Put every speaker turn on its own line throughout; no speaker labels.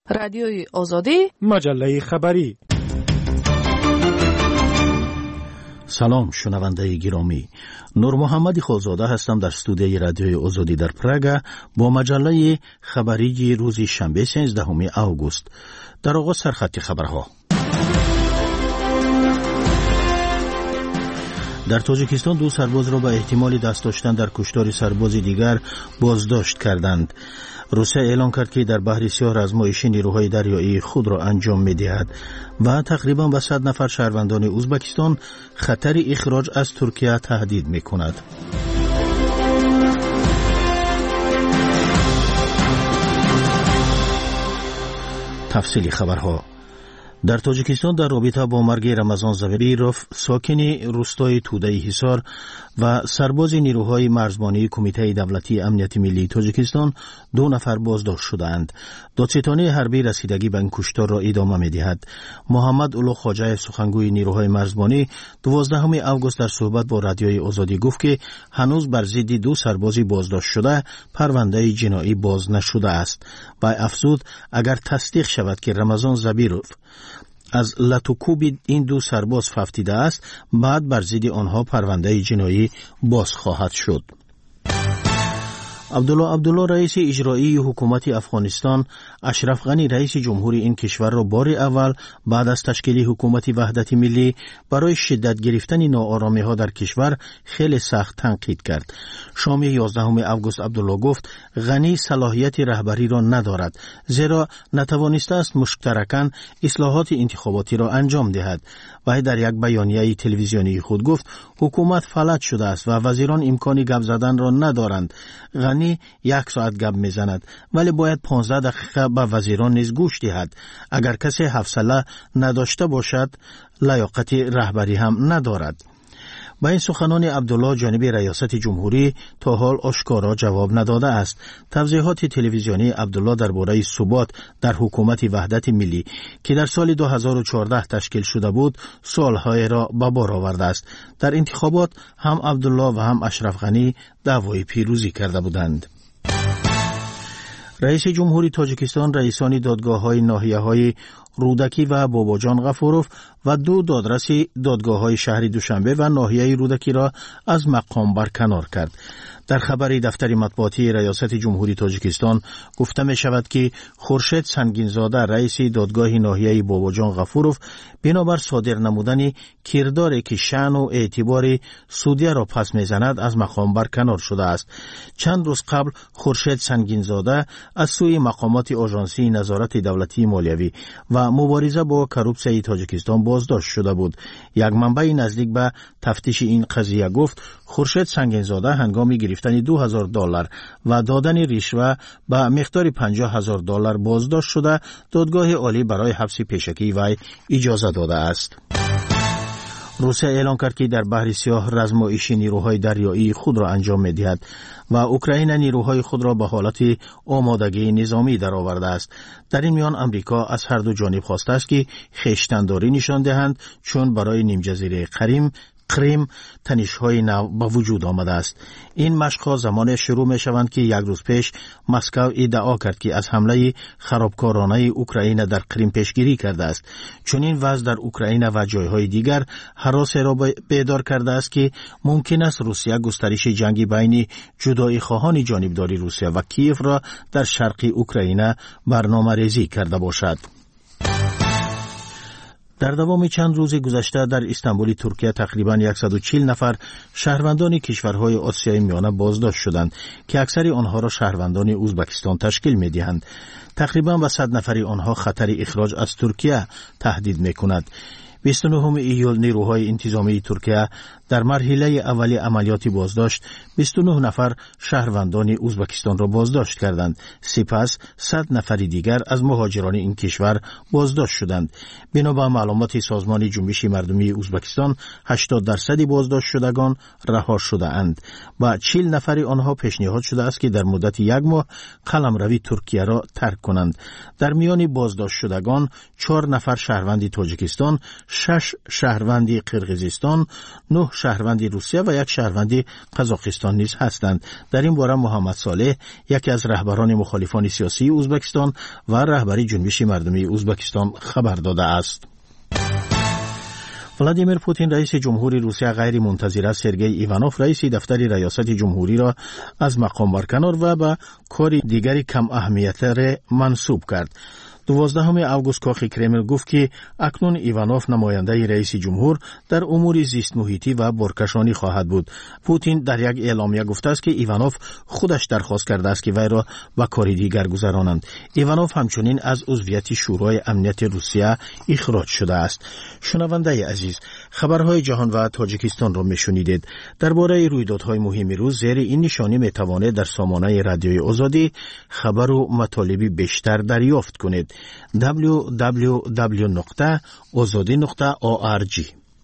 رادیوی آزادی،
مجله خبری.
سلام شنونده گرامی، نور محمد خالزاده هستم در استودیوی رادیوی آزادی در پراگ با مجله خبری روز شنبه 13 آگوست. در آغاز سرخط خبرها. در تاجیکستان 2 سرباز را به احتمال دست داشتن در کشتار سرباز دیگر بازداشت کردند. روسیه اعلام کرد که در بحر سیاه آزمایش نیروهای دریایی خود را انجام می‌دهد و تقریباً به 100 نفر شهروندان ازبکستان خطر اخراج از ترکیه تهدید می‌کند. تفصیلی خبرها. در تاجیکستان در رابطه با مرگ رمضان زبیروف، ساکن روستای توده حصار و سرباز نیروهای مرزبانی کمیته دولتی امنیت ملی تاجیکستان 2 نفر بازداشت شدند. دادستانی حربی رسیدگی به این کشتار را ادامه می‌دهد. محمد اولو خواجه سخنگوی نیروهای مرزبانی 12 آگوست در صحبت با رادیوی آزادی گفت که هنوز بر ضد 2 سرباز بازداشت شده پرونده جنایی باز نشده است و افزود اگر تصدیق شود که رمضان زبیروف از لطوکوب این 2 سرباز ففتیده است، بعد بر ضد آنها پرونده جنایی باز خواهد شد. عبدالله رئیس اجرایی حکومت افغانستان، اشرف غنی رئیس جمهوری این کشور را بار اول بعد از تشکیل حکومت وحدت ملی برای شدت گرفتن ناآرامی ها در کشور خیلی سخت تنقید کرد. شام 11 آگوست عبدالله گفت غنی صلاحیت رهبری را ندارد، زیرا نتوانسته است مشترکاً اصلاحات انتخاباتی را انجام دهد. و در یک بیانیه تلویزیونی خود گفت حکومت فلج شده است و وزیران امکان گپ زدن را ندارند. غنی 1 ساعت گپ میزند ولی باید 15 دقیقه به وزیران نیز گوش دهد. اگر کسی حوصله نداشته باشد لیاقت رهبری هم ندارد. با این سخنان عبدالله جانب ریاست جمهوری تا حال آشکارا جواب نداده است. توضیحات تلویزیونی عبدالله درباره ثبات در حکومت وحدت ملی که در سال 2014 تشکیل شده بود سوالهای را به بار آورده است. در انتخابات هم عبدالله و هم اشرف غنی دعوای پیروزی کرده بودند. رئیس جمهوری تاجیکستان رئیسان دادگاه‌های ناحیه‌های رودکی و باباجان غفوروف و 2 دادرس دادگاه‌های شهر دوشنبه و ناحیه رودکی را از مقام برکنار کرد. در خبری دفتر مطبوعاتی ریاست جمهوری تاجیکستان گفته می شود که خورشید سنگینزاده رئیس دادگاه ناحیه باباجان غفوروف بنابر صادر نمودن کرداری که شأن و اعتبار سودیه را پس میزند از مقام برکنار شده است. چند روز قبل خورشید سنگینزاده از سوی مقامات آژانسی نظارت دولتی مالیوی و مبارزه با کروپسیون تاجیکستان بازداشت شده بود. یک منبع نزدیک به تفتیش این قضیه گفت خورشید سنگینزاده هنگام گرفتن $2000 و دادن رشوه به مقدار $50,000 بازداشت شده دادگاه عالی برای حبس پیشکی وی اجازه داده است. روسیه اعلام کرد که در بحر سیاه آزمایش نیروهای دریایی خود را انجام می‌دهد و اوکراین نیروهای خود را به حالت آمادگی نظامی درآورده است. در این میان امریکا از هر دو جانب خواسته است که خویشتن‌داری نشان دهند چون برای نیمجزیره کریم تنش‌های نو به وجود آمده است. این مشق‌ها زمان شروع می‌شوند که 1 روز پیش مسکو ادعا کرد که از حمله خرابکارانه اوکراین در کریم پیشگیری کرده است. چون این وضع در اوکراین و جایهای دیگر هراس را بیدار کرده است که ممکن است روسیه گسترش جنگ بین جدایی خواهان جانبداری روسیه و کیف را در شرق اوکراین برنامه‌ریزی کرده باشد. در دوام چند روز گذشته در استانبول ترکیه تقریباً 140 نفر شهروندان کشورهای آسیای میانه بازداشت شدند که اکثر آنها را شهروندان ازبکستان تشکیل می‌دهند. تقریباً به 100 نفر آنها خطر اخراج از ترکیه تهدید می‌کند. 29 ایول نیروهای انتظامی ترکیه در مرحله اولی عملیات بازداشت 29 نفر شهروندان ازبکستان را بازداشت کردند. سپس 100 نفر دیگر از مهاجران این کشور بازداشت شدند. بنابر معلومات سازمان جنبش مردمی ازبکستان 80% بازداشت شدگان رها شده اند و 40 نفر آنها پیشنهاد شده است که در مدت 1 ماه قلمرو ترکیه را ترک کنند. در میان بازداشت شدگان 4 نفر شهروند تاجیکستان، 6 شهروند قرقیزستان، 9 شهروند روسیه و 1 شهروند قزاقستان نیز هستند. در این باره محمد صالح، یکی از رهبران مخالفان سیاسی ازبکستان و رهبری جنبش مردمی ازبکستان خبر داده است. ولادیمیر پوتین رئیس جمهوری روسیه غیر منتظره سرگئی ایوانوف رئیس دفتر ریاست جمهوری را از مقام برکنار و به کار دیگری کم اهمیت‌تر منصوب کرد. 12 اوگوست کاخ کرمل گفت که اکنون ایوانوف نماینده رئیس جمهور در امور زیست محیطی و برکشانی خواهد بود. پوتین در یک اعلامیه گفته است که ایوانوف خودش درخواست کرده است که وی را به کار دیگر گذرانند. ایوانوف همچنین از عضویت شورای امنیت روسیه اخراج شده است. شنونده عزیز، خبرهای جهان و تاجیکستان را میشنیدید. درباره رویدادهای مهم روز زیر این نشانی میتوانید در سامانه رادیوی آزادی خبر و مطالبی بیشتر دریافت کنید. www.azadi.org.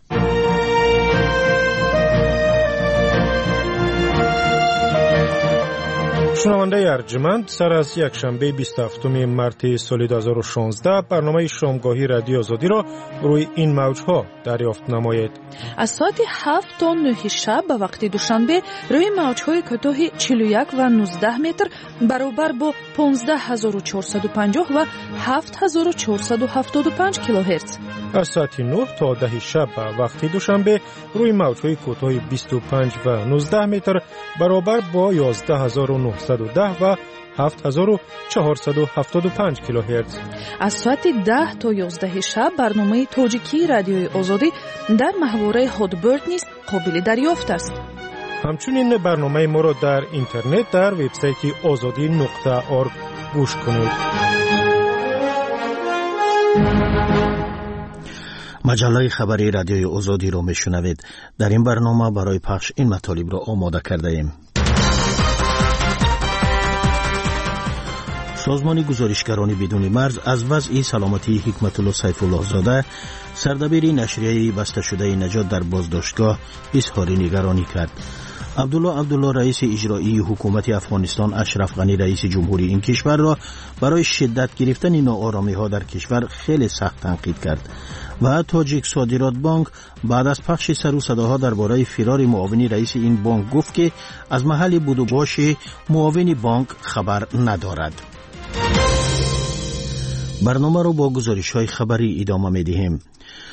شنونده ارجمند، سر از یک شنبه 27 مارس سال 2016 برنامه شامگاهی رادیو آزادی را روی این موجها دریافت نمایید.
از ساعت 7 تا 9 شب به وقت دوشنبه روی موجهای کوتاه 41 و 19 متر برابر با 15450 و 7475 کیلوهرتز.
از ساعت 9 تا 10 شب به وقت دوشنبه روی موجهای کوتاه 25 و 19 متر برابر با 11910 و 7475 کیلوهرتز.
از ساعت 10 تا 11 شب برنامه تاجیکی رادیوی آزادی در محوره هادبرد نیز قابل دریافت است.
همچنین برنامه ما را در اینترنت در وبسایت azadi.org گوش کنید.
مجله خبری رادیوی آزادی را میشنوید. در این برنامه برای پخش این مطالب را آماده کرده ایم. سازمان گزارشگران بدون مرز از وضع سلامتی حکمت الله سیف الله زاده، سردبیر نشریه بسته شده نجات در بازداشتگاه، اظهار نگرانی کرد. عبدالله رئیس اجرایی حکومت افغانستان اشرف غنی رئیس جمهوری این کشور را برای شدت گرفتن ناآرامی ها در کشور خیلی سخت تنقید کرد و تاجیک صادرات بانک بعد از پخش سر و صداها درباره فرار معاون رئیس این بانک گفت که از محل بود و باش معاون بانک خبر ندارد. برنامه را با گزارش‌های خبری ادامه می‌دهیم.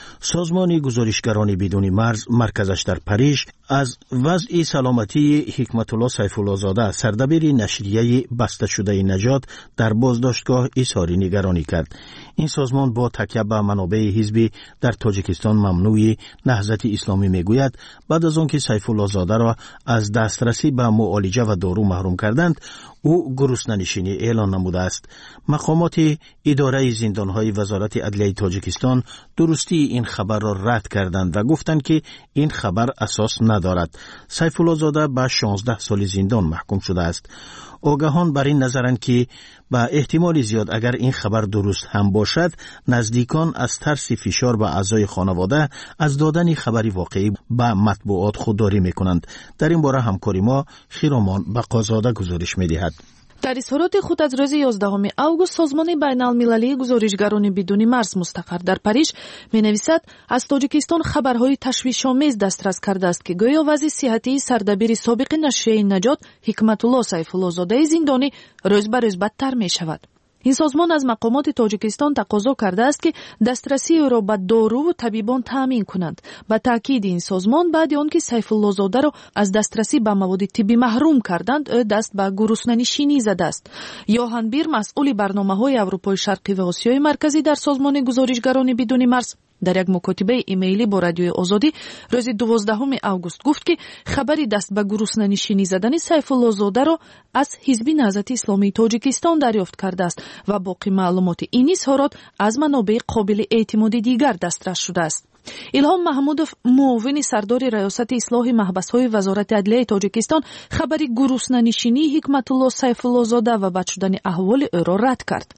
سازمان گزارشگران بدون مرز مرکزش در پاریژ از وضع سلامتی حکمت الله سیف الله زاده، سردبیر نشریه بسته شده نجات در بازداشتگاه، اظهار نگرانی کرد. این سازمان با تکیه به منابع حزبی در تاجیکستان ممنوع نهضت اسلامی میگوید بعد از آنکه سیف الله زاده را از دسترسی به معالجه و دارو محروم کردند، او گرسنه‌نشینی اعلان نموده است. مقامات اداره زندان‌های وزارت عدلیه تاجیکستان درستی این خبر را رد کردند و گفتند که این خبر اساس ندارد. سیف الله زاده به 16 سال زندان محکوم شده است. آگاهان بر این نظرند که به احتمال زیاد اگر این خبر درست هم باشد، نزدیکان از ترس فشار به اعضای خانواده از دادن خبری واقعی به مطبوعات خودداری میکنند. در این باره همکاری ما خیرامان بقازاده گزارش میدهد.
در اظهارات خود از روز 11 اوگوست سازمان بین‌المللی گزارشگران بدون مرز مستقر در پاریژ می‌نویسد از تاجیکستان خبرهای تشویش‌آمیز دسترس کرده است که گویا وضع صحتی سردبیر سابق نشریه نجات حکمت الله سیف الله زاده زندانی روز به روز بدتر می‌شود. این سازمان از مقامات تاجیکستان تقاضا کرده است که دسترسی او را به دارو و طبیبان تامین کنند. به تاکید این سازمان بعد آنکه سیف الله زاده را از دسترسی به مواد طبی محروم کردند، او دست به گرسنه‌نشینی زده است. یوهان بیر، مسئول برنامه‌های اروپای شرقی و آسیای مرکزی در سازمان گزارشگران بدون مرز، در یک مکاتبه ایمیلی با رادیوی آزادی روز 12 اوگوست گفت که خبری دست به گرسنه‌نشینی زدن سیف الله زاده را از حزب نهضت اسلامی تاجیکستان دریافت کرده است و باقی معلومات این اظهارات از منابع قابل اعتماد دیگر دسترس شده است. الهام محمودوف، معاون سردار ریاست اصلاح محبس‌های وزارت عدلیه تاجیکستان، خبری گرسنه‌نشینی حکمت الله سیف الله زاده و بد شدن احوال او را رد کرد.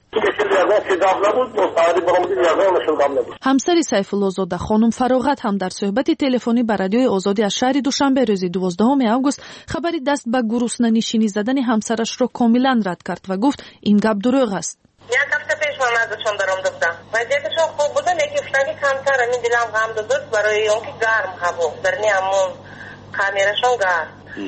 همسر سیف الله زاده خانم فراغت هم در صحبت تلفنی با رادیوی آزادی از شهر دوشنبه روز 12 اوگوست خبری دست به گرسنه‌نشینی زدن همسرش را کاملا رد کرد و گفت این گپ دروغ است.
یک هفته پیش من ازشون درآمده بودم. وضعیتشون خوب بوده، لیکن فشاری کمتر. من دلم غم داد برای اونکه گرم هوا در همون کامیرشون گرم.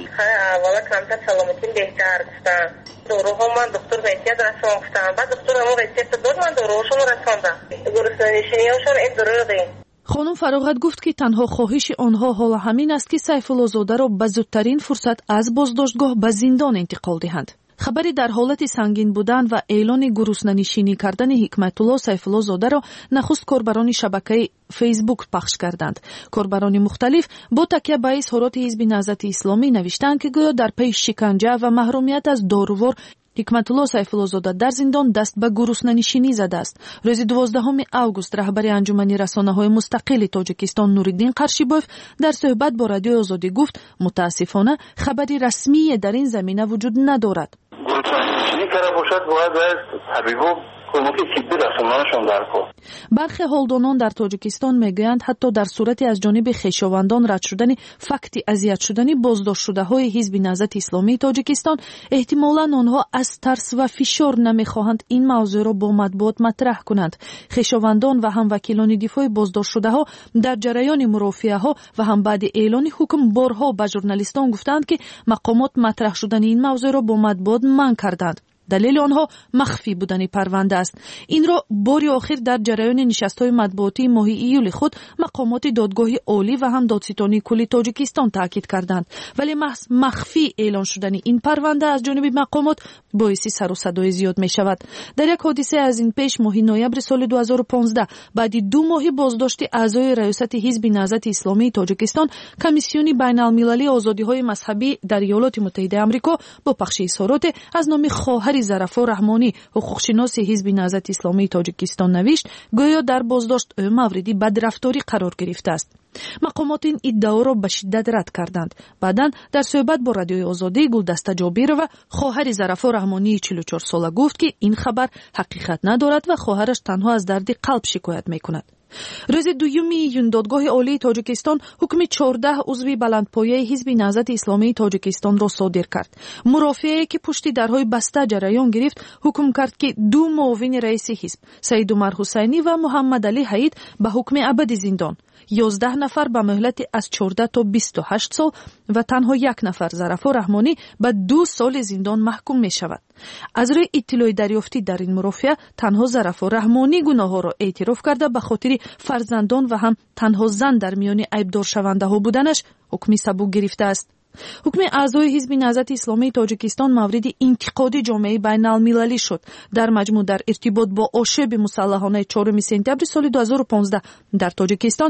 والا کمتر سلامتی بهتر گفتن. دوروها من دکتر ویتیت رسون گفتم. بعد دکتر همون ویتیت داد، من دوروهاشون رسوندم. گرسنگیشونیاشون اداره.
خانم فراغت گفت که تنها خواهش آنها حالا همین است که سیفالله زاده را به زودترین فرصت از بازداشتگاه به زندان انتقال دهند. خبری در حالت سنگین بودن و اعلان گرسنه‌نشینی کردن حکمت‌الله سیفالله زاده را نخست کاربران شبکه فیسبوک پخش کردند. کاربران مختلف با تکیه به اظهارات حزب نهضت اسلامی نوشتند که گویا در پی شکنجه و محرومیت از داروور حکمت‌الله سیفالله زاده در زندان دست به گرسنه‌نشینی زده است. روز 12 اوگوست رهبر انجمن رسانه‌های مستقل تاجیکستان نوریدین قرشیبوف در صحبت با رادیو آزادی گفت متاسفانه خبری رسمی در این زمینه وجود ندارد.
گرسنه‌نشینی کرده باشد باید طبیبا کمک طبی رسانه‌شان درکو.
برخی هولدانان در تاجیکستان میگویند حتی در صورت از جانب خویشاوندان رد شدن فکت اذیت شدن بازداشت شده های حزب نهضت اسلامی تاجیکستان احتمالاً آنها از ترس و فشار نمیخواهند این موضوع را با مطبوعات مطرح کنند. خویشاوندان و هم وکیلان دفاع بازداشت شده ها در جریان مرافعه ها و هم بعد اعلان حکم بارها به ژورنالیستان گفتند که مقامات مطرح شدن این موضوع را با مطبوعات منع کردند. دلیل آنها مخفی بودن پرونده است. این را باری آخر در جریان نشست‌های مطبوعاتی ماه ایول خود مقامات دادگاه عالی و هم دادستانی کلی تاجیکستان تاکید کردند، ولی محض مخفی اعلان شدن این پرونده از جانب مقامات باعث سر و صدای زیاد می شود. در یک حادثه از این پیش ماه نوامبر سال 2015 بعد 2 ماه بازداشت اعضای ریاست حزب نهضت اسلامی تاجیکستان، کمیسیون بین‌المللی آزادی‌های مذهبی در ایالات متحده آمریکا با پخش اظهارات از نام خواهر ظرفا رحمانی حقوقشناس حزب نهضت اسلامی تاجیکستان نوشت گویا در بازداشت موردی بدرفتاری قرار گرفته است. مقامات این ادعا را به شدت رد کردند. بعداً در صحبت با رادیوی آزادی گلدسته جابرova خواهر ظرفا رحمانی 44 ساله گفت که این خبر حقیقت ندارد و خواهرش تنها از درد قلب شکایت میکند. روز 2 ایون دادگاه عالی تاجیکستان حکم 14 عضو بلندپایه حزب نهضت اسلامی تاجیکستان را صادر کرد. مرافعه که پشت درهای بسته جریان گرفت حکم کرد که 2 معاون رئیس حزب سید عمر حسینی و محمد علی حید به حکم ابدی زندان، 11 نفر به مهلت از 14 تا 28 سال و تنها 1 نفر ظرفا رحمانی به 2 سال زندان محکوم می شود. از روی اطلاع دریافتی در این مرافعه تنها ظرفا رحمانی گناه‌ها را اعتراف کرده به خاطر فرزندان و هم تنها زن در میان عیبدار شونده ها بودنش حکمی سبک گرفته است. حکم اعضای حزب نهضت اسلامی تاجیکستان مورد انتقاد جامعه بین‌المللی شد. در مجموع در ارتباط با آشوب مسلحانه 4 سپتامبر سال 2015 در تاجیکستان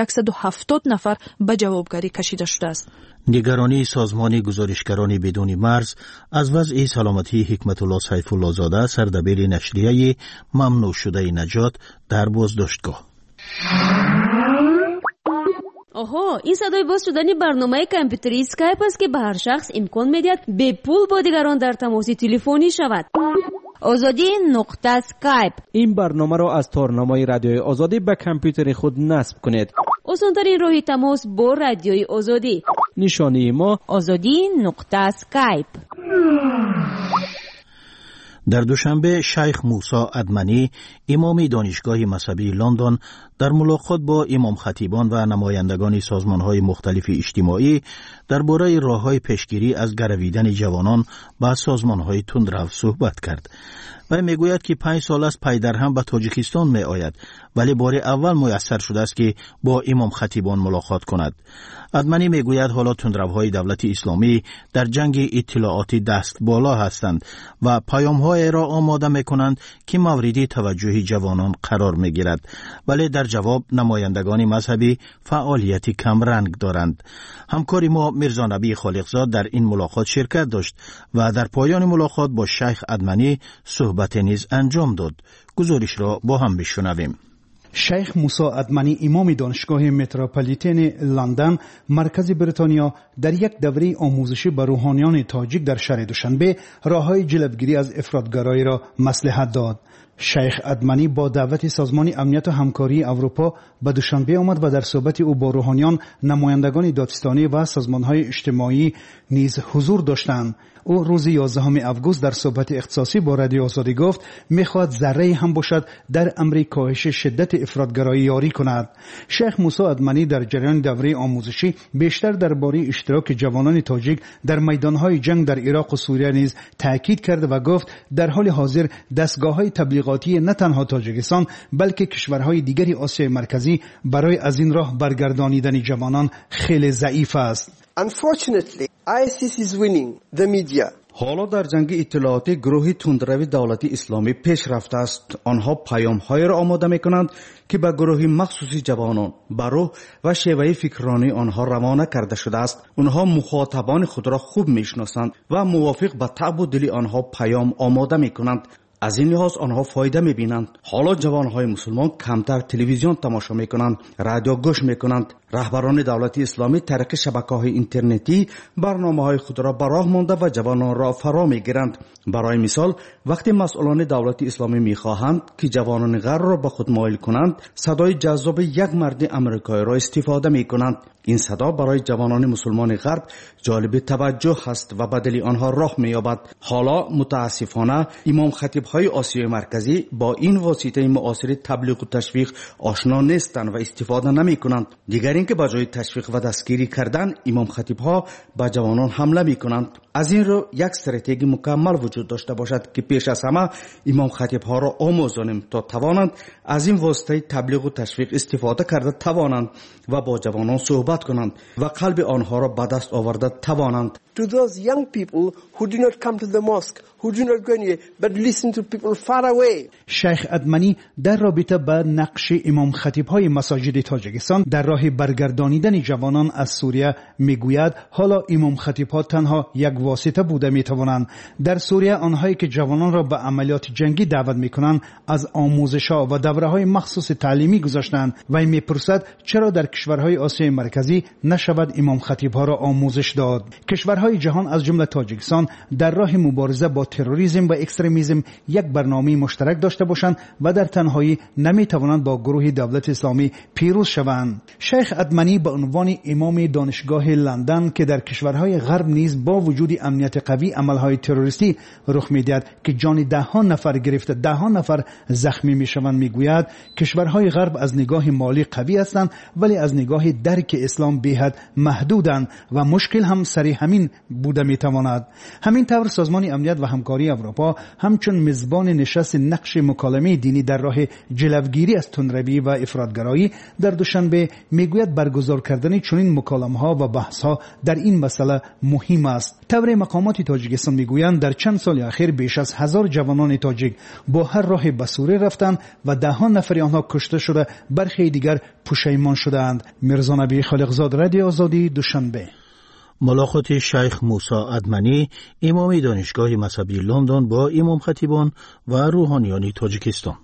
170 نفر به جوابگری کشیده شده است.
نگرانی سازمان گزارشگران بدون مرز از وضع سلامتی حکمت‌الله سیفالله زاده سردبیر نشریه ممنوع شده نجات در بازداشتگاه.
آها، این صدای باز شدن برنامه کامپیوتری اسکایپ است که به هر شخص امکان می‌دهد به پول با دیگران در تماس تلفنی شود. آزادی نقطه اسکایپ.
این برنامه را از تارنمای رادیوی آزادی به کامپیوتر خود نصب کنید.
آسان‌ترین راه تماس با رادیوی آزادی.
نشانی ما
آزادی نقطه اسکایپ.
در دوشنبه شیخ موسی ادمنی امام دانشگاه مذهبی لندن در ملاقات با امام خطیبان و نمایندگان سازمان‌های مختلف اجتماعی درباره راه‌های پیشگیری از گرویدن جوانان به سازمان‌های تندرو صحبت کرد. و میگوید که 5 سال است پی در هم به تاجیکستان می آید، ولی بار اول میسر شده است که با امام خطیبان ملاقات کند. ادمنی میگوید حالا تندروهای دولت اسلامی در جنگ اطلاعاتی دست بالا هستند و پیام‌های را آماده میکنند که مورد توجه جوانان قرار میگیرد، ولی در جواب نمایندگان مذهبی فعالیت کم رنگ دارند. همکار ما میرزا نبی خالقزاد در این ملاقات شرکت داشت و در پایان ملاقات با شیخ ادمنی صحبت نیز انجام داد. گزارش را با هم بشنویم.
شیخ موسی ادمنی امام دانشگاه متروپولیتن لندن مرکز بریتانیا در یک دوره آموزشی به روحانیان تاجیک در شهر دوشنبه راههای جلوگیری از افراطگرایی را مصلحت داد. شیخ ادمنی با دعوت سازمان امنیت و همکاری اروپا به دوشنبه آمد و در صحبت او با روحانیان، نمایندگان دادستانی و سازمان‌های اجتماعی نیز حضور داشتند. او روز 11 آگوست در صحبت اختصاصی با رادیو آزادی گفت می‌خواهد ذره هم باشد در امر کاهش شدت افراطگرایی یاری کند. شیخ موسی ادمنی در جریان دوره آموزشی بیشتر درباره اشتراک جوانان تاجیک در میدان‌های جنگ در عراق و سوریه نیز تاکید کرد و گفت در حال حاضر دستگاه‌های تبلیغاتی نه تنها تاجیکستان بلکه کشورهای دیگری آسیای مرکزی برای از این راه برگردانیدن جوانان خیلی ضعیف است.
Unfortunately, ISIS is winning the media.
حالا در جنگ اطلاعاتی گروهی تندروی دولتی اسلامی پیش رفته است. آنها پیام‌هایی را آماده می‌کنند که به گروهی مخصوصی جوانان به روح و شیوه فکرانی آنها روانه کرده شده است. آنها مخاطبان خود را خوب می‌شناسند و موافق به طبع و دل آنها پیام آماده می‌کنند. از این لحاظ آنها فایده می‌بینند. حالا جوانهای مسلمان کمتر تلویزیون تماشا می‌کنند، رادیو گوش می‌کنند. رهبران دولت اسلامی طریق شبکه‌های اینترنتی برنامه‌های خود را به راه مانده و جوانان را فرا می‌گیرند. برای مثال وقتی مسئولان دولت اسلامی می‌خواهند که جوانان غرب را به خود مایل کنند، صدای جذاب یک مرد آمریکایی را استفاده می‌کنند. این صدا برای جوانان مسلمان غرب جالب توجه است و بدل آنها راه می‌یابد. حالا متاسفانه امام خطیب‌های آسیای مرکزی با این واسطه معاصر تبلیغ و تشویق آشنا نیستند و استفاده نمی‌کنند. دیگر اینکه به جای تشویق و دستگیری کردن امام خطیب‌ها به جوانان حمله می‌کنند. از این رو یک استراتژی مکمل وجود داشته باشد که پیش از همه امام خطیب‌ها را آموزانیم تا توانند از این واسطه تبلیغ و تشویق استفاده کرده توانند و با جوانان صحبت کنند و قلب آنها را به دست آورده توانند.
To those young people who do not come to the mosque, who do not go anywhere, but listen to people far away.
شیخ ادمنی در رابطه با نقش امام خطیب‌های مساجد تاجیکستان در راه برگردانیدن جوانان از سوریه میگوید حالا امام خطیب‌ها تنها یک واسطه بوده میتوانند. در سوریه آنهایی که جوانان را به عملیات جنگی دعوت میکنند از آموزش‌ها و دوره‌های مخصوص تعلیمی گذاشتند و میپرسد چرا در کشورهای آسیای مرکزی نشود امام خطیب‌ها را آموزش داد. کشورهای جهان از جمله تاجیکستان در راه مبارزه با تروریسم و اکستریمیسم یک برنامه مشترک داشته باشند و در تنهایی نمیتوانند با گروه دولت اسلامی پیروز شوند. شیخ ادمنی به عنوان امام دانشگاه لندن که در کشورهای غرب نیز با وجود امنیت قوی عملهای تروریستی رخ میدهد که جان ده‌ها نفر گرفته ده‌ها نفر زخمی میشوند میگوید کشورهای غرب از نگاه مالی قوی هستند ولی از نگاه درک اسلام بی‌حد محدودند و مشکل هم سر همین بوده میتواند. همین طور سازمان امنیت و همکاری اروپا همچون میزبان نشست نقش مکالمه دینی در راه جلوگیری از تندروی و افراطگرایی در دوشنبه میگوید برگزار کردن چنین مکالمه‌ها و بحث‌ها در این مسئله مهم است. طور مقامات تاجیکستان میگویند در چند سال اخیر بیش از 1000 جوانان تاجیک با هر راه به سوریه رفتند و ده‌ها نفر آنها کشته شده، برخی دیگر پشیمان شدند. میرزا نبی خالقزاد، رادیو آزادی، دوشنبه.
ملاقات شیخ موسی ادمنی امام دانشگاه مذهبی لندن با امام خطیبان و روحانیان تاجیکستان.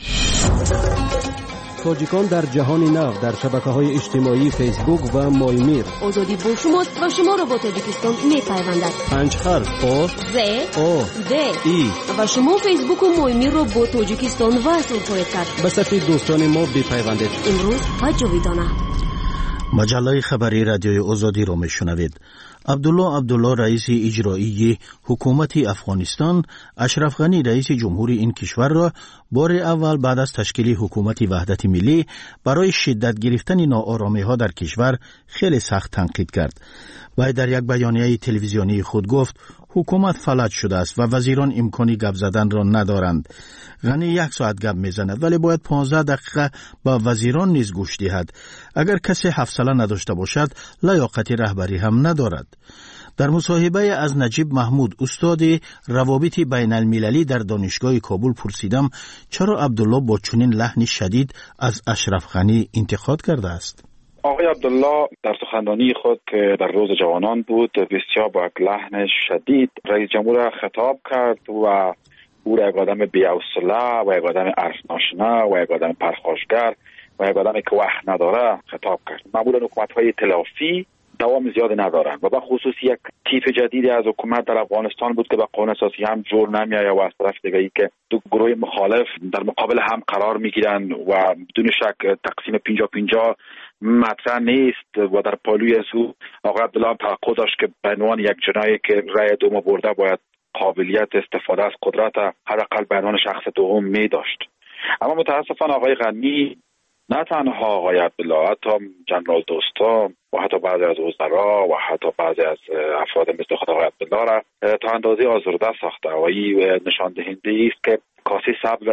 تاجیکان در جهان نو در شبکه‌های اجتماعی فیسبوک و مایمیر.
آزادی با شماست و شما را با تاجیکستان می‌پیوندد.
5 حرف او
ز او د
ای
و شما فیسبوک و مایمیر را با تاجیکستان وصل خواهید کرد.
به صفحه دوستان ما بپیوندید.
امروز و جاویدانه.
مجله خبری رادیوی آزادی را میشنوید. عبدالله رئیس اجرایی حکومت افغانستان اشرف غنی رئیس جمهوری این کشور را بار اول بعد از تشکیل حکومت وحدت ملی برای شدت گرفتن ناآرامی‌ها در کشور خیلی سخت تنقید کرد. و در یک بیانیه تلویزیونی خود گفت حکومت فلج شده است و وزیران امکانی گپ زدن را ندارند. غنی 1 ساعت گپ میزند ولی باید 15 دقیقه با وزیران نیز گوش دهد. اگر کسی حوصله نداشته باشد لیاقت رهبری هم ندارد. در مصاحبه از نجیب محمود استاد روابط بین المللی در دانشگاه کابل پرسیدم چرا عبدالله با چنین لحن شدید از اشرف غنی انتقاد کرده است.
آقای عبدالله در سخنرانی خود که در روز جوانان بود بسیار با یک لحن شدید رئیس جمهور را خطاب کرد و او را یک آدم بی‌حوصله و یک آدم عرف ناشنا و یک آدم پرخاشگر و یک آدمی که وقت نداره خطاب کرد. معمولا حکومت‌های ائتلافی دوام زیاد ندارن و به خصوص یک تیپ جدیدی از حکومت در افغانستان بود که به قانون اساسی هم جور نمیآید و از طرف دیگه ای که دو گروه مخالف در مقابل هم قرار میگیرن و بدون شک تقسیم 50-50 مطرح نیست و در پالوی از او آقای عبدالله توقع داشت که به عنوان یک جنایی که رأی دوم برده باید قابلیت استفاده از قدرت حداقل به عنوان شخص دوم می داشت. اما متاسفانه آقای غنی نه تنها آقای عبدالله، حتی جنرال دوستم و حتی بعضی از وزرا و حتی بعضی از افراد مثل خود آقای عبدالله را تا اندازه آزرده ساخته و این نشان دهنده است که کاسه صبر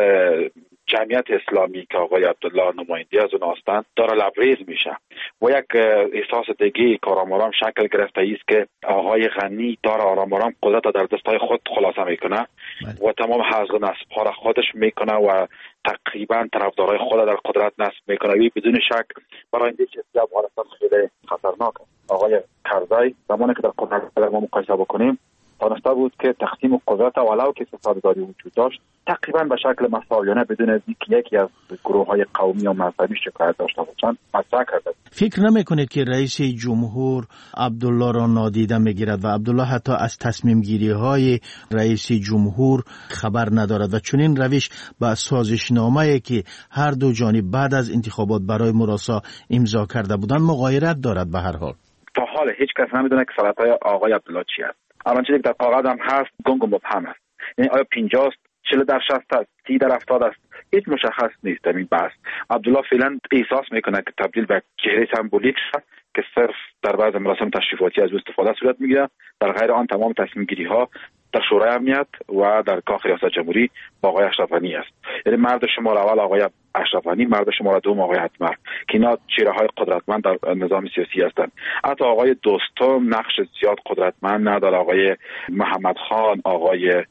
جمعیت اسلامی که آقای عبدالله نماینده از اون هستند داره لبریز میشه و یک احساس دیگه کارآماران شکل گرفته است که آقای غنی داره آرام قدرت در دستای خود خلاصه میکنه و تمام حزب نصب ها را خودش میکنه و تقریبا طرفدارای خود در قدرت نصب میکنه. وی بدون شک برای اینکه چیزی افغانستان خیلی خطرناکه. آقای کرزی زمانی که در قدرت در ما مقایسه بکنیم تانسته بود که تقسیم قدرت ولو که فسادگری وجود داشت تقریبا به شکل مساویانه بدون از اینکه یکی از گروه‌های قومی و مذهبی شکایت داشته باشند مطرح کرده.
فکر نمی‌کنید که رئیس جمهور عبدالله را نادیده می‌گیرد و عبدالله حتی از تصمیم گیری‌های رئیس جمهور خبر ندارد و چنین روش با سازشنامه‌ای که هر دو جانب بعد از انتخابات برای مراسا امضا کرده بودند مغایرت دارد؟ به هر حال
تا حال هیچ کس نمی‌دونه که سلطه آقای عبدالله چی است. الان چیزی که در کاغذ هم هست گنگ و مبهم است. یعنی آیا 50 است، 40 در 60 است، 30 در 70 است، هیچ مشخص نیست. این بحث عبدالله فعلا احساس میکنه که تبدیل به چهره سمبولیک شد که صرف در بعض مراسم تشریفاتی از استفاده صورت میگیره، در غیر آن تمام تصمیم گیری ها در شورای امنیت و در کاخ ریاست جمهوری با آقای اشرف غنی است. یعنی مرد شماره اول آقای اشرف غنی، مرد شماره دوم آقای حتمر که اینا چهره‌های قدرتمند در نظام سیاسی هستند. حتی آقای دوستم نقش زیاد قدرتمند نداره، آقای محمد خان، آقای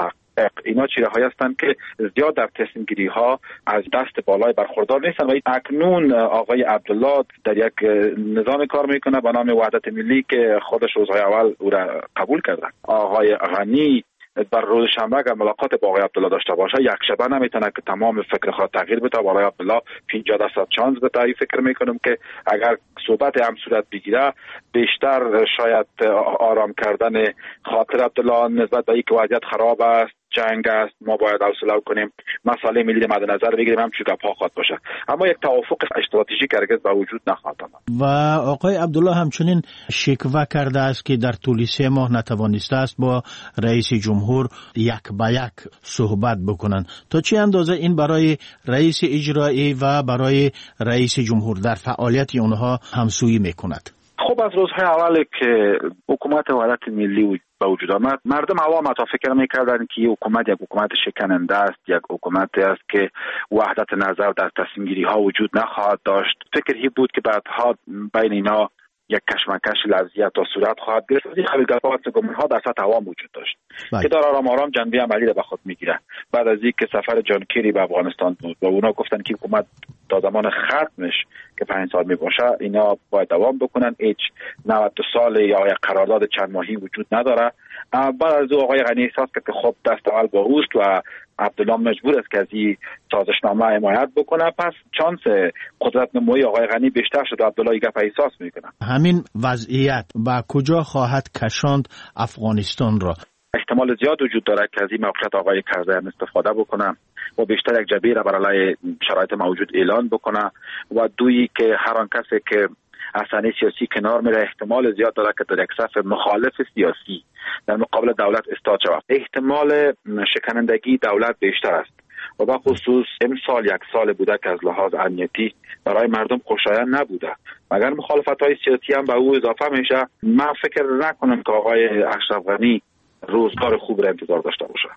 اینا چهره‌هایی هستند که زیاد در تصمیم گیری ها از دست بالای برخوردار نیستن و اکنون آقای عبدالله در یک نظام کار میکنه به نام وحدت ملی که خودش روزهای اول او را قبول کردن. آقای غنی بر روز شنبه اگر ملاقات با آقای عبدالله داشته باشه یک شبه نمیتونه که تمام فکر خود تغییر بده. برای عبدالله 50% چانس به تعریف فکر میکنم که اگر صحبت هم صورت بگیره بیشتر شاید آرام کردن خاطر عبدالله نسبت به اینکه وضعیت خراب است، جنگ است، ما باید حوصله کنیم، مسئله ملی مد نظر بگیریم، هم چوگپ ها خواهد باشه. اما یک توافق استراتژیک هرگز به وجود نخواهد آمد.
و آقای عبدالله همچنین شکوه کرده است که در طول 3 ماه نتوانسته است با رئیس جمهور یک به یک صحبت بکنند. تا چه اندازه این برای رئیس اجرایی و برای رئیس جمهور در فعالیت اونها همسویی میکند؟
خب از روزهای اولی که حکومت وحدت ملی به وجود آمد مردم عوام تا فکر میکردن که این حکومت یک حکومت شکننده است، یک حکومتی است که وحدت نظر در تصمیم گیری ها وجود نخواهد داشت. فکری بود که بعدها بین اینا یک کشمکش لفظی تا صورت خواهد گرفت. این خبرگزارها و گمانها در سطح عوام وجود داشت که در آرام جنبه عملی را به خود میگیره. بعد از اینکه سفر جان کری به افغانستان بود و اونا گفتن که حکومت تا زمان ختمش که 5 سال میباشه اینا باید دوام بکنن، هیچ 92 سال یا قرارداد چند ماهی وجود نداره. بعد از او آقای غنی احساس کرد که خب دست اول با اوست و عبدالله مجبور است که از این سازشنامه حمایت بکنه، پس چانس قدرت نمایی آقای غنی بیشتر شد و عبدالله گپ احساس میکنه.
همین وضعیت با کجا خواهد کشاند افغانستان را؟
احتمال زیاد وجود داره که از این موقعیت آقای کرزی هم استفاده بکنه و بیشتر یک جبهه را برای شرایط موجود اعلان بکنه و دویی که هر آن کسی که از صحنه سیاسی کنار میره احتمال زیاد داره که در یک صف مخالف سیاسی در مقابل دولت استاد شود. احتمال شکنندگی دولت بیشتر است و به خصوص امسال 1 سال بوده که از لحاظ امنیتی برای مردم خوشایند نبوده، مگر مخالفت‌های سیاسی هم به او اضافه میشه. من فکر نکنم که آقای اشرف غنی روزگار خوب را انتظار داشته باشه.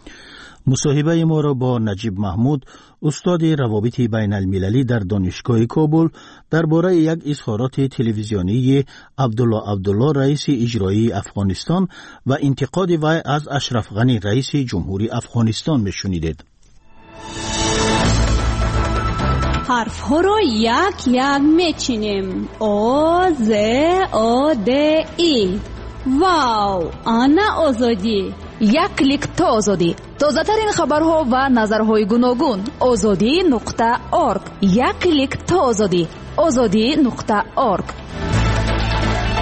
مصاحبه ما را با نجیب محمود استاد روابط بین المللی در دانشگاه کابل درباره یک اظهارات تلویزیونی عبدالله رئیس اجرایی افغانستان و انتقاد وی از اشرف غنی رئیس جمهوری افغانستان میشنیدید.
حرف ها رو یک یک میچینیم. او ز او د ای. واو، آنا آزادی.
یک کلیک تا آزادی. تازه ترین خبرها و نظرهای گوناگون. azadi.org. یک کلیک تا آزادی. azadi.org.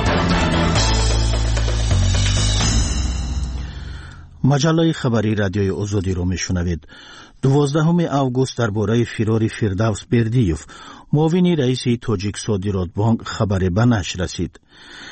مجله خبری رادیوی آزادی رو میشنوید. 12 آگوست درباره فرار فردوس بردیف، معاون رئیس تاجیک صادرات بانک خبر به نشر رسید.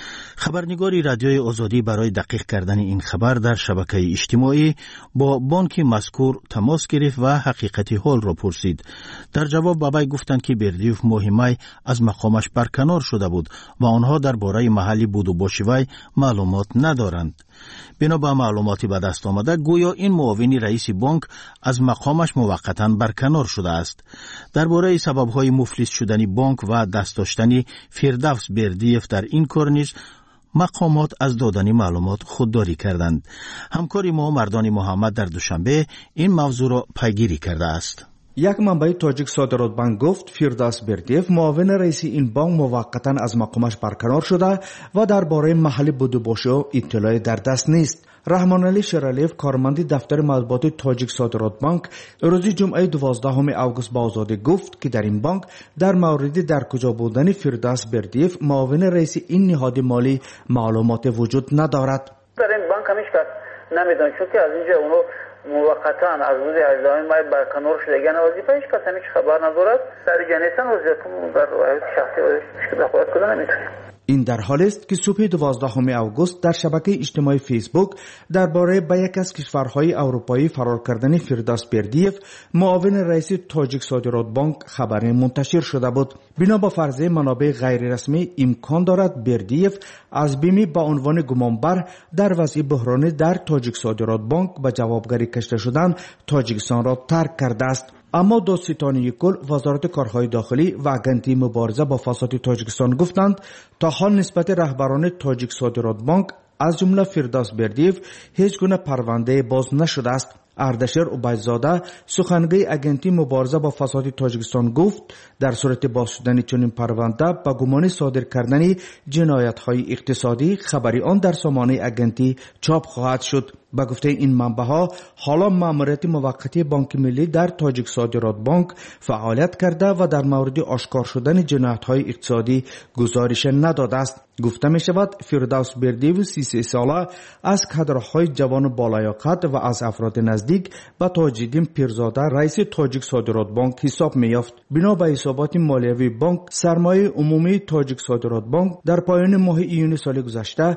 خبرنگاری رادیوی آزادی برای دقیق کردن این خبر در شبکه اجتماعی با بانک مذکور تماس گرفت و حقیقت حال را پرسید. در جواب بابای گفتند که بردیف ماه می از مقامش برکنار شده بود و آنها درباره محلی بود و باشی وی معلومات ندارند. بنا به معلوماتی به دست آمده گویا این معاون رئیس بانک از مقامش موقتا برکنار شده است. درباره سبب‌های مفلس شدن بانک و دست داشتن فردوس بردیف در این کار نیز مقامات از دادن معلومات خودداری کردند. همکاری ما مردان محمد در دوشنبه این موضوع را پیگیری کرده است.
یک منبع تاجیک صادرات بانک گفت فردوس بردیف معاون رئیس این بانک موقتا از مقامش برکنار شده و درباره محل بوده باشه اطلاعی در دست نیست. رحمان علی شرالیف کارمند دفتر مطبوعات تاجیک صادرات بانک روز جمعه 12 آگوست به آزادی گفت که در این بانک در مورد در کجا بودن فردوس بردیف معاون رئیس این نهاد مالی معلومات وجود ندارد.
در این بانک همیشه کس نمیدونه چون که از اینجا اونو موقتا از روز 18 مای برکنار شده دیگه وظیفه هیچ کس همیشه خبر ندارد. در جنیسان وضعیتون در شخصی مشکل خود کنه نمیتونه.
این در حال است که صبح 12 آگوست در شبکه اجتماعی فیسبوک درباره به یک از کشورهای اروپایی فرار کردن فردوس بردیف معاون رئیس تاجیک صادرات بانک خبری منتشر شده بود. بنا به فرضیه منابع غیر رسمی امکان دارد بردیف از بیمی با عنوان گمانبر در وضع بحرانی در تاجیک صادرات بانک به جوابگری کشته شدن تاجیکستان را ترک کرده است. اما دادستانی کل وزارت کارهای داخلی و اگنتی مبارزه با فساد تاجیکستان گفتند تا حال نسبت رهبران تاجیک صادرات بانک از جمله فردوس بردیف هیچ گونه پرونده باز نشده است. اردشیر عبیدزاده سخنگوی اگنتی مبارزه با فساد تاجیکستان گفت در صورت باز شدن چنین پرونده با گمان صادر کردن جنایت‌های اقتصادی خبری آن در سامانه اگنتی چاپ خواهد شد. با گفته این منبع‌ها حالا ماموریت موقتی بانک ملی در تاجیک صادرات بانک فعالیت کرده و در مورد آشکار شدن جنایت‌های اقتصادی گزارش نداده است. گفته می شود فردوس بردیف 33 ساله از کادرهای جوان بالیاقت و از افراد نزدیک به تاج‌الدین پیرزاده رئیس تاجیک صادرات بانک حساب می یافت. بنا به حسابات مالیوی بانک سرمایه عمومی تاجیک صادرات بانک در پایان ماه ایون سال گذشته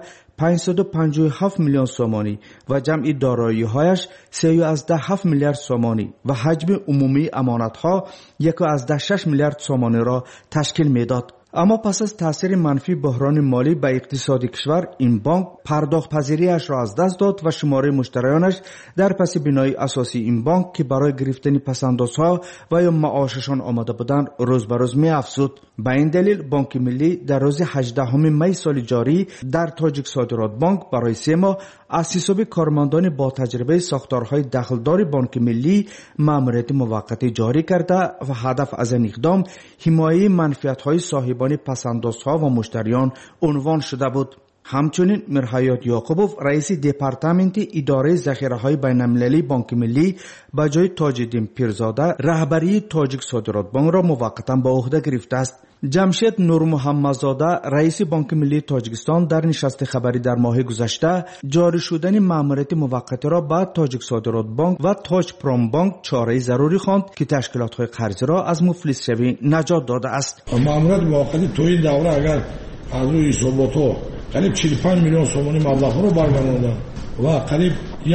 557 میلیون سومانی و جمعی دارایی‌هایش 3.7 میلیارد سومانی و حجم عمومی امانت‌ها 1.6 میلیارد سومانی را تشکیل می‌داد. اما پس از تاثیر منفی بحران مالی به اقتصاد کشور این بانک پرداخت پذیریش را از دست داد و شماره مشتریانش در پس بینایی اساسی این بانک که برای گرفتن پسندازها و یا معاششان آمده بودند روز به روز می‌افزود. به این دلیل بانک ملی در روز 18 می سال جاری در تاجیک صادرات بانک برای 3 ماه از حساب کارمندان با تجربه ساختارهای دخلدار بانک ملی ماموریت موقتی جاری کرده و هدف از این اقدام حمایه منفعت‌های صاحبان پسندازها و مشتریان عنوان شده بود. همچنین میرحیات یعقوبوف رئیس دپارتمنت اداره ذخیره‌های بین‌المللی بانک ملی به جای تاج‌الدین پیرزاده رهبری تاجیک صادرات بانک را موقتا به عهده گرفته است. جمشید نور محمدزاده رئیس بانک ملی تاجیکستان در نشست خبری در ماه گذشته جاری شدن ماموریت موقتی را به تاجیک صادرات بانک و تاج پروم بانک چاره ضروری خواند که تشکیلات‌های قرضی را از مفلس شوی نجات داده است.
ماموریت موقتی تو این دوره اگر از روی حسابات قریب 45 میلیون سومانی مبلغ رو برگرداندن و قریب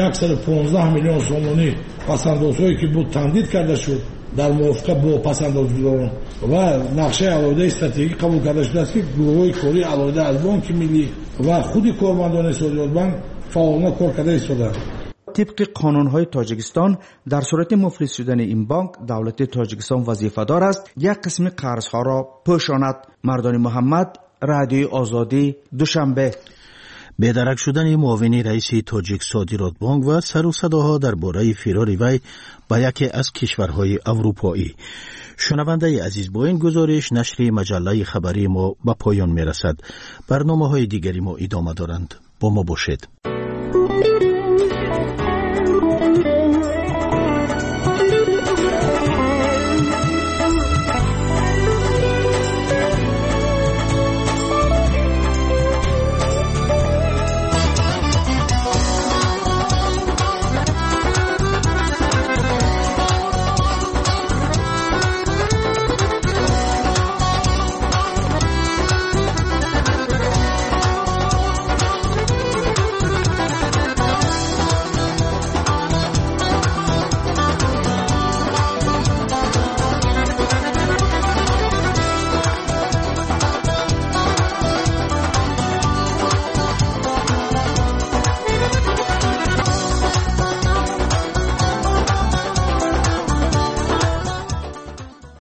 115 میلیون سومانی پسندازهایی که بود تمدید کرده شد در موافقت با پسندازگران و نقشه علایده استراتژی قبول کرده شده است که گروه‌های کاری علایده از بانک ملی و خود کارمندان صادرات بانک فعالانه کار کرده ایستادند.
طبق قانون‌های تاجیکستان در صورت مفلس شدن این بانک دولت تاجیکستان وظیفه‌دار است یک قسم قرض‌ها را پوشاند. مردان محمد، رادیوی آزادی، دوشنبه.
بی‌درک شدن معاون رئیس تاجیک صادرات بانک و سر و صداها درباره فرار وی به یکی از کشورهای اروپایی. شنونده عزیز، با این گزارش نشر مجله خبری ما به پایان میرسد. برنامه‌های دیگری ما ادامه دارند. با ما باشید.